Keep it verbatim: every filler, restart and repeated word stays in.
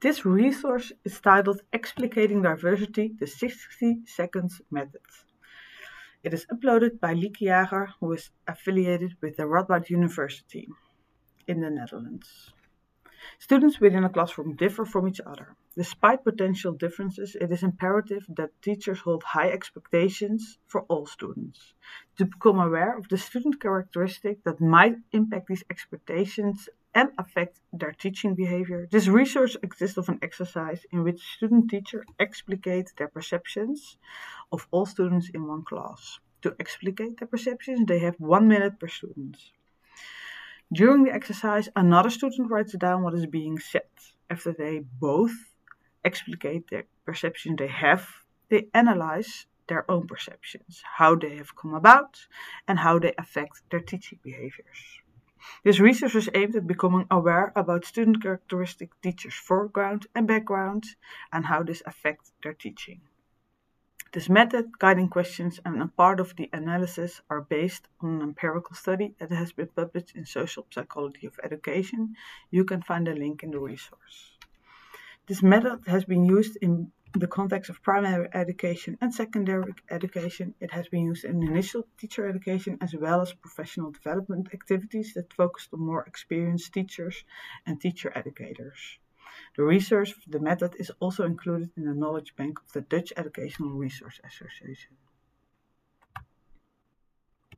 This resource is titled Explicating Diversity, the sixty seconds Method. It is uploaded by Lieke Jager, who is affiliated with the Radboud University in the Netherlands. Students within a classroom differ from each other. Despite potential differences, it is imperative that teachers hold high expectations for all students. To become aware of the student characteristics that might impact these expectations and affect their teaching behavior, this resource consists of an exercise in which student teachers explicate their perceptions of all students in one class. To explicate their perceptions, they have one minute per student. During the exercise, another student writes down what is being said. After they both explicate their perception they have, they analyze their own perceptions, how they have come about, and how they affect their teaching behaviors. This research is aimed at becoming aware about student characteristic, teachers' foreground and background, and how this affects their teaching. This method, guiding questions, and a part of the analysis are based on an empirical study that has been published in Social Psychology of Education. You can find a link in the resource. This method has been used in the context of primary education and secondary education. It has been used in initial teacher education as well as professional development activities that focused on more experienced teachers and teacher educators. The research of the method is also included in the knowledge bank of the Dutch Educational Resource Association.